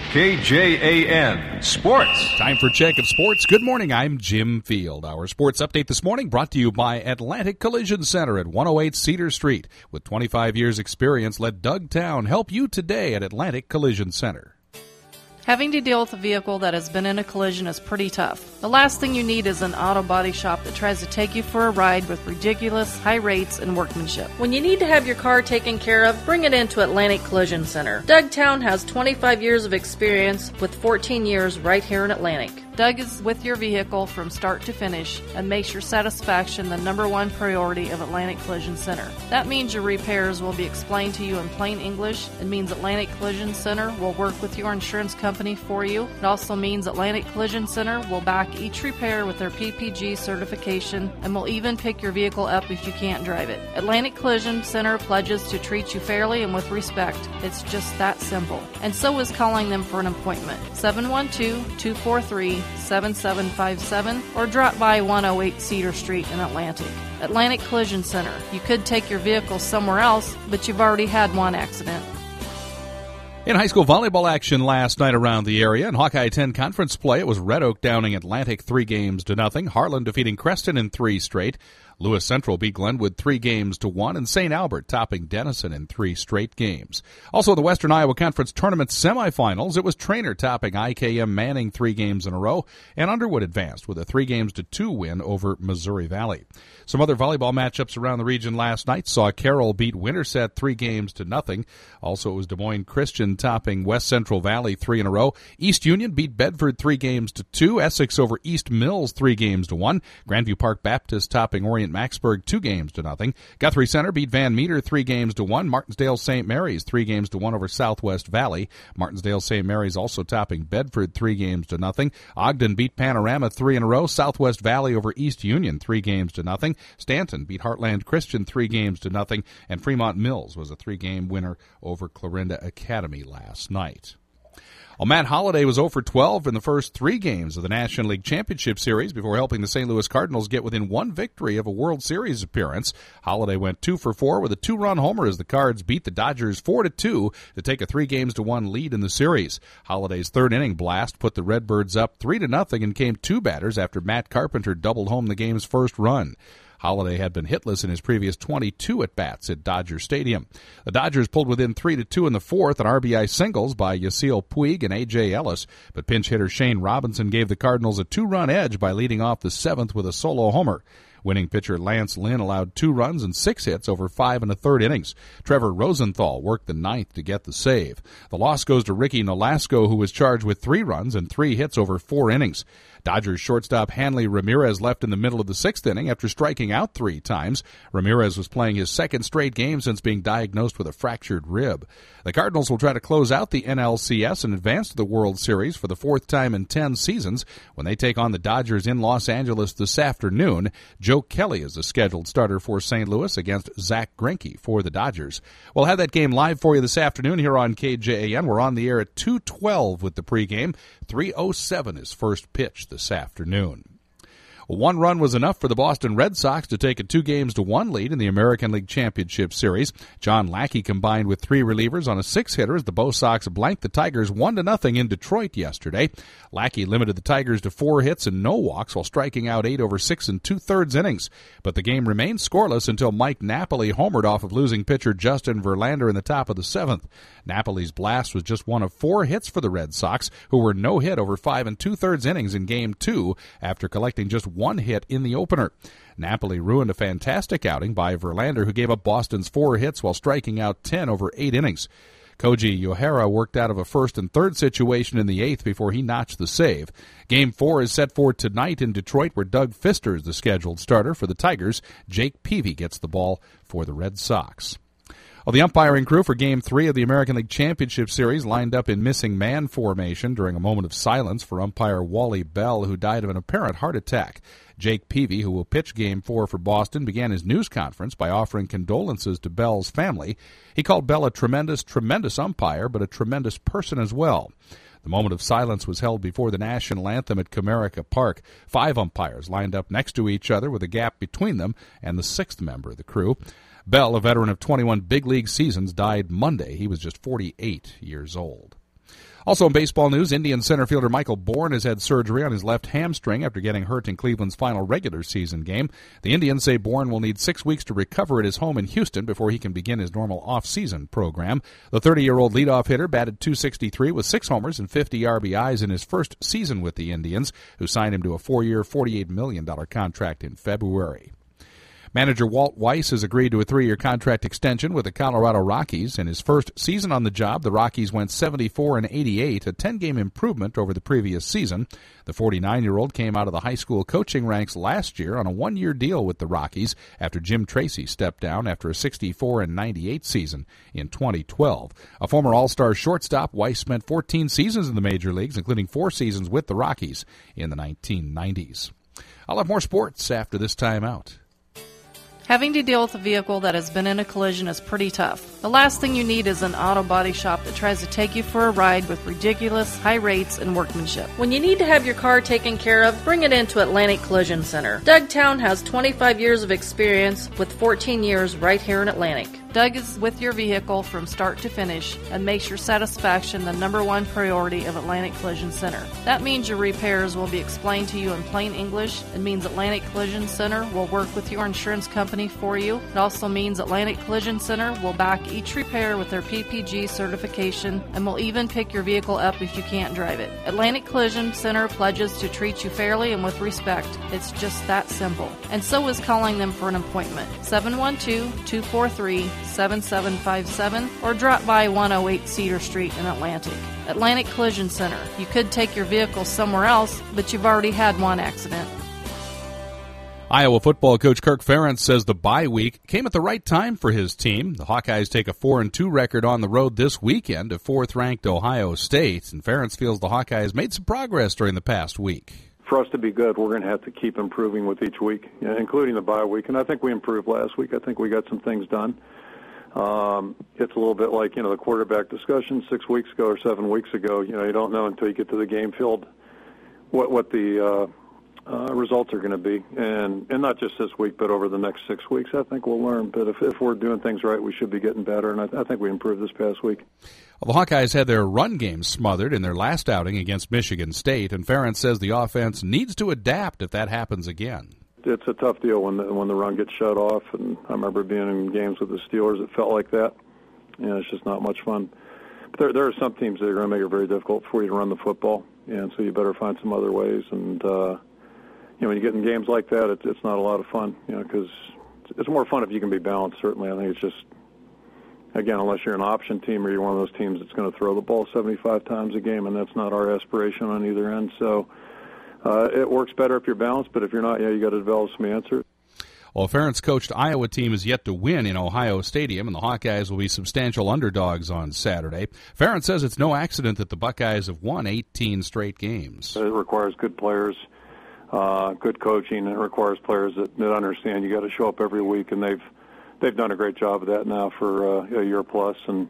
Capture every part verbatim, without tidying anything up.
K J A N Sports. Time for Check of Sports. Good morning, I'm Jim Field. Our sports update this morning brought to you by Atlantic Collision Center at one oh eight Cedar Street. With twenty-five years experience, let Doug Town help you today at Atlantic Collision Center. Having to deal with a vehicle that has been in a collision is pretty tough. The last thing you need is an auto body shop that tries to take you for a ride with ridiculous high rates and workmanship. When you need to have your car taken care of, bring it into Atlantic Collision Center. Doug Town has twenty-five years of experience with fourteen years right here in Atlantic. Doug is with your vehicle from start to finish and makes your satisfaction the number one priority of Atlantic Collision Center. That means your repairs will be explained to you in plain English. It means Atlantic Collision Center will work with your insurance company for you. It also means Atlantic Collision Center will back each repair with their P P G certification and will even pick your vehicle up if you can't drive it. Atlantic Collision Center pledges to treat you fairly and with respect. It's just that simple. And so is calling them for an appointment. seven one two, two four three, seven seven five seven or drop by one oh eight Cedar Street in Atlantic. Atlantic Collision Center. You could take your vehicle somewhere else, but you've already had one accident. In high school volleyball action last night around the area, in Hawkeye ten conference play, it was Red Oak downing Atlantic three games to nothing, Harlan defeating Creston in three straight, Lewis Central beat Glenwood three games to one, and Saint Albert topping Denison in three straight games. Also in the Western Iowa Conference Tournament semifinals, it was Trainer topping I K M Manning three games in a row, and Underwood advanced with a three games to two win over Missouri Valley. Some other volleyball matchups around the region last night saw Carroll beat Winterset three games to nothing. Also, it was Des Moines Christian topping West Central Valley three in a row. East Union beat Bedford three games to two. Essex over East Mills three games to one. Grandview Park Baptist topping Orient Maxburg two games to nothing. Guthrie Center beat Van Meter three games to one. Martinsdale Saint Mary's three games to one over Southwest Valley. Martinsdale Saint Mary's also topping Bedford three games to nothing. Ogden beat Panorama three in a row. Southwest Valley over East Union three games to nothing. Stanton beat Heartland Christian three games to nothing, and Fremont Mills was a three-game winner over Clarinda Academy last night. Well, Matt Holliday was oh for twelve in the first three games of the National League Championship Series before helping the Saint Louis Cardinals get within one victory of a World Series appearance. Holliday went two for four with a two-run homer as the Cards beat the Dodgers four to two to take a three games to one lead in the series. Holiday's third inning blast put the Redbirds up three to nothing and came two batters after Matt Carpenter doubled home the game's first run. Holliday had been hitless in his previous twenty-two at-bats at Dodger Stadium. The Dodgers pulled within three to two in the fourth on R B I singles by Yasiel Puig and A J Ellis, but pinch hitter Shane Robinson gave the Cardinals a two-run edge by leading off the seventh with a solo homer. Winning pitcher Lance Lynn allowed two runs and six hits over five and a third innings. Trevor Rosenthal worked the ninth to get the save. The loss goes to Ricky Nolasco, who was charged with three runs and three hits over four innings. Dodgers shortstop Hanley Ramirez left in the middle of the sixth inning after striking out three times. Ramirez was playing his second straight game since being diagnosed with a fractured rib. The Cardinals will try to close out the N L C S and advance to the World Series for the fourth time in ten seasons when they take on the Dodgers in Los Angeles this afternoon. Joe Kelly is the scheduled starter for Saint Louis against Zach Greinke for the Dodgers. We'll have that game live for you this afternoon here on K J A N. We're on the air at two twelve with the pregame. three oh seven is first pitch this afternoon. One run was enough for the Boston Red Sox to take a two games to one lead in the American League Championship Series. John Lackey combined with three relievers on a six-hitter as the Bo Sox blanked the Tigers one to nothing in Detroit yesterday. Lackey limited the Tigers to four hits and no walks while striking out eight over six and two-thirds innings. But the game remained scoreless until Mike Napoli homered off of losing pitcher Justin Verlander in the top of the seventh. Napoli's blast was just one of four hits for the Red Sox, who were no-hit over five and two-thirds innings in Game two after collecting just one hit in the opener. Napoli ruined a fantastic outing by Verlander, who gave up Boston's four hits while striking out ten over eight innings. Koji Uehara worked out of a first and third situation in the eighth before he notched the save. Game four is set for tonight in Detroit, where Doug Fister is the scheduled starter for the Tigers. Jake Peavy gets the ball for the Red Sox. Well, the umpiring crew for Game three of the American League Championship Series lined up in missing man formation during a moment of silence for umpire Wally Bell, who died of an apparent heart attack. Jake Peavy, who will pitch Game four for Boston, began his news conference by offering condolences to Bell's family. He called Bell a tremendous, tremendous umpire, but a tremendous person as well. The moment of silence was held before the national anthem at Comerica Park. Five umpires lined up next to each other with a gap between them and the sixth member of the crew. Bell, a veteran of twenty-one big league seasons, died Monday. He was just forty-eight years old. Also in baseball news, Indian center fielder Michael Bourne has had surgery on his left hamstring after getting hurt in Cleveland's final regular season game. The Indians say Bourne will need six weeks to recover at his home in Houston before he can begin his normal off-season program. The thirty-year-old leadoff hitter batted two sixty-three with six homers and fifty R B Is in his first season with the Indians, who signed him to a four-year, forty-eight million dollars contract in February. Manager Walt Weiss has agreed to a three-year contract extension with the Colorado Rockies. In his first season on the job, the Rockies went seventy-four and eighty-eight, a ten-game improvement over the previous season. The forty-nine-year-old came out of the high school coaching ranks last year on a one-year deal with the Rockies after Jim Tracy stepped down after a sixty-four and ninety-eight season in twenty twelve. A former All-Star shortstop, Weiss spent fourteen seasons in the major leagues, including four seasons with the Rockies in the nineteen nineties. I'll have more sports after this timeout. Having to deal with a vehicle that has been in a collision is pretty tough. The last thing you need is an auto body shop that tries to take you for a ride with ridiculous high rates and workmanship. When you need to have your car taken care of, bring it into Atlantic Collision Center. Doug Town has twenty-five years of experience with fourteen years right here in Atlantic. Doug is with your vehicle from start to finish and makes your satisfaction the number one priority of Atlantic Collision Center. That means your repairs will be explained to you in plain English. It means Atlantic Collision Center will work with your insurance company for you. It also means Atlantic Collision Center will back each repair with their P P G certification and will even pick your vehicle up if you can't drive it. Atlantic Collision Center pledges to treat you fairly and with respect. It's just that simple. And so is calling them for an appointment. seven one two, two four three, seven seven five seven or drop by one oh eight Cedar Street in Atlantic. Atlantic Collision Center. You could take your vehicle somewhere else, but you've already had one accident. Iowa football coach Kirk Ferentz says the bye week came at the right time for his team. The Hawkeyes take a four and two record on the road this weekend to fourth-ranked Ohio State, and Ferentz feels the Hawkeyes made some progress during the past week. For us to be good, we're going to have to keep improving with each week, including the bye week, and I think we improved last week. I think we got some things done. Um, it's a little bit like, you know, the quarterback discussion six weeks ago or seven weeks ago. You know, you don't know until you get to the game field what what the uh, uh, results are going to be, and and not just this week, but over the next six weeks. I think we'll learn. But if if we're doing things right, we should be getting better, and I, I think we improved this past week. Well, the Hawkeyes had their run game smothered in their last outing against Michigan State, and Ferentz says the offense needs to adapt if that happens again. It's a tough deal when the, when the run gets shut off, and I remember being in games with the Steelers. It felt like that. You know, it's just not much fun. But there, there are some teams that are going to make it very difficult for you to run the football, and so you better find some other ways. And uh, you know, when you get in games like that, it, it's not a lot of fun. You know, because it's more fun if you can be balanced. Certainly, I think it's just, again, unless you're an option team or you're one of those teams that's going to throw the ball seventy-five times a game, and that's not our aspiration on either end. So. Uh, it works better if you're balanced, but if you're not, yeah, you got to develop some answers. Well, Ferentz coached Iowa team is yet to win in Ohio Stadium, and the Hawkeyes will be substantial underdogs on Saturday. Ferentz says it's no accident that the Buckeyes have won eighteen straight games. It requires good players, uh, good coaching. It requires players that, that understand you got to show up every week, and they've they've done a great job of that now for uh, a year plus. And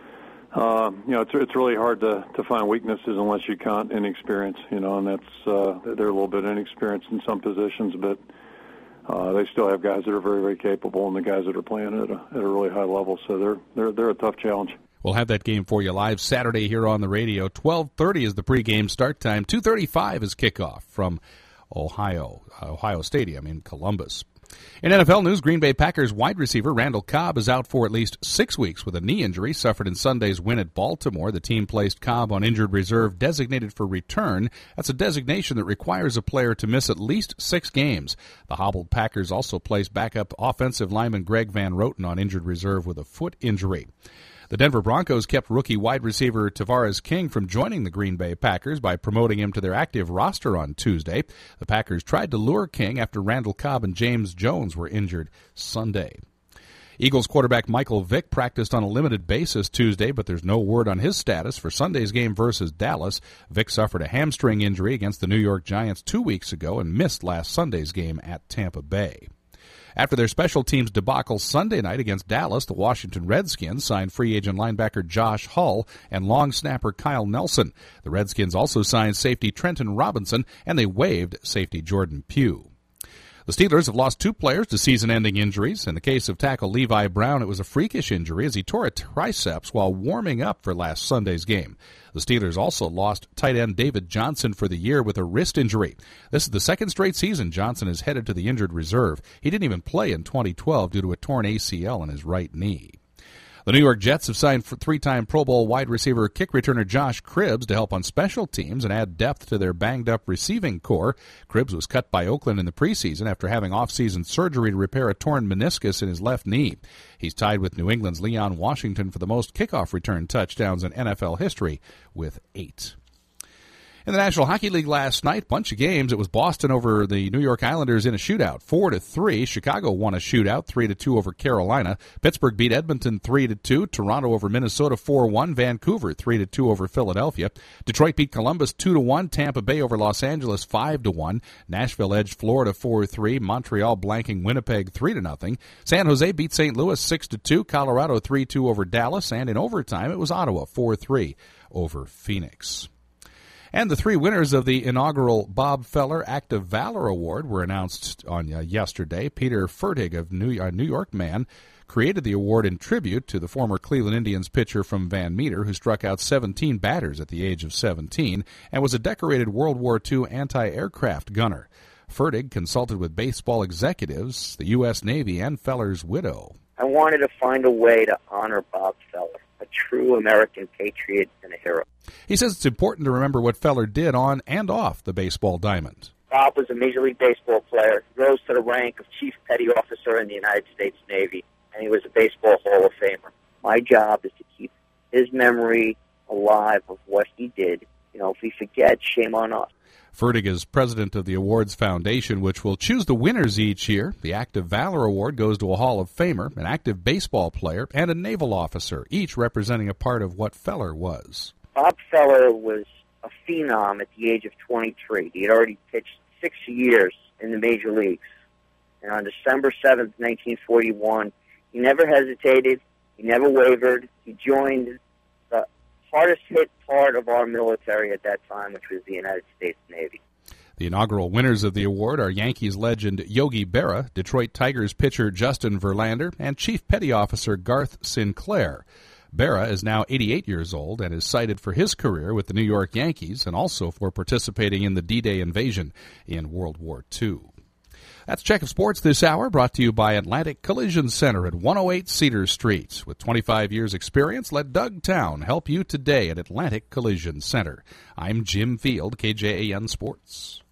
Uh, you know, it's it's really hard to, to find weaknesses unless you count inexperience, you know, and that's uh, they're a little bit inexperienced in some positions, but uh, they still have guys that are very, very capable, and the guys that are playing at a, at a really high level, so they're they're they're a tough challenge. We'll have that game for you live Saturday here on the radio. twelve thirty is the pregame start time. two thirty-five is kickoff from Ohio Ohio Stadium in Columbus. In N F L news, Green Bay Packers wide receiver Randall Cobb is out for at least six weeks with a knee injury suffered in Sunday's win at Baltimore. The team placed Cobb on injured reserve designated for return. That's a designation that requires a player to miss at least six games. The hobbled Packers also placed backup offensive lineman Greg Van Roten on injured reserve with a foot injury. The Denver Broncos kept rookie wide receiver Tavares King from joining the Green Bay Packers by promoting him to their active roster on Tuesday. The Packers tried to lure King after Randall Cobb and James Jones were injured Sunday. Eagles quarterback Michael Vick practiced on a limited basis Tuesday, but there's no word on his status for Sunday's game versus Dallas. Vick suffered a hamstring injury against the New York Giants two weeks ago and missed last Sunday's game at Tampa Bay. After their special teams debacle Sunday night against Dallas, the Washington Redskins signed free agent linebacker Josh Hull and long snapper Kyle Nelson. The Redskins also signed safety Trenton Robinson, and they waived safety Jordan Pugh. The Steelers have lost two players to season-ending injuries. In the case of tackle Levi Brown, it was a freakish injury as he tore a triceps while warming up for last Sunday's game. The Steelers also lost tight end David Johnson for the year with a wrist injury. This is the second straight season Johnson is headed to the injured reserve. He didn't even play in twenty twelve due to a torn A C L in his right knee. The New York Jets have signed for three-time Pro Bowl wide receiver kick returner Josh Cribbs to help on special teams and add depth to their banged-up receiving core. Cribbs was cut by Oakland in the preseason after having off-season surgery to repair a torn meniscus in his left knee. He's tied with New England's Leon Washington for the most kickoff return touchdowns in N F L history with eight. In the National Hockey League last night, bunch of games. It was Boston over the New York Islanders in a shootout, four to three. Chicago won a shootout, three to two over Carolina. Pittsburgh beat Edmonton three to two. Toronto over Minnesota four one. Vancouver three to two over Philadelphia. Detroit beat Columbus two to one. Tampa Bay over Los Angeles five to one. Nashville edged Florida four three. Montreal blanking Winnipeg three to nothing. San Jose beat Saint Louis six to two. Colorado three two over Dallas, and in overtime it was Ottawa four three over Phoenix. And the three winners of the inaugural Bob Feller Act of Valor Award were announced on uh, yesterday. Peter Fertig of New, uh, New York Man created the award in tribute to the former Cleveland Indians pitcher from Van Meter, who struck out seventeen batters at the age of seventeen and was a decorated World War Two anti-aircraft gunner. Fertig consulted with baseball executives, the U S Navy, and Feller's widow. I wanted to find a way to honor Bob Feller, a true American patriot and a hero. He says it's important to remember what Feller did on and off the baseball diamond. Bob was a Major League Baseball player, rose to the rank of Chief Petty Officer in the United States Navy, and he was a Baseball Hall of Famer. My job is to keep his memory alive of what he did. You know, if we forget, shame on us. Fertig is president of the Awards Foundation, which will choose the winners each year. The Act of Valor Award goes to a Hall of Famer, an active baseball player, and a naval officer, each representing a part of what Feller was. Bob Feller was a phenom at the age of twenty-three. He had already pitched six years in the major leagues. And on December seventh, nineteen forty-one, he never hesitated. He never wavered. He joined the hardest hit part of our military at that time, which was the United States Navy. The inaugural winners of the award are Yankees legend Yogi Berra, Detroit Tigers pitcher Justin Verlander, and Chief Petty Officer Garth Sinclair. Berra is now eighty-eight years old and is cited for his career with the New York Yankees and also for participating in the D-Day invasion in World War Two. That's Check of Sports this hour, brought to you by Atlantic Collision Center at one oh eight Cedar Street. With twenty-five years experience, let Doug Town help you today at Atlantic Collision Center. I'm Jim Field, K J A N Sports.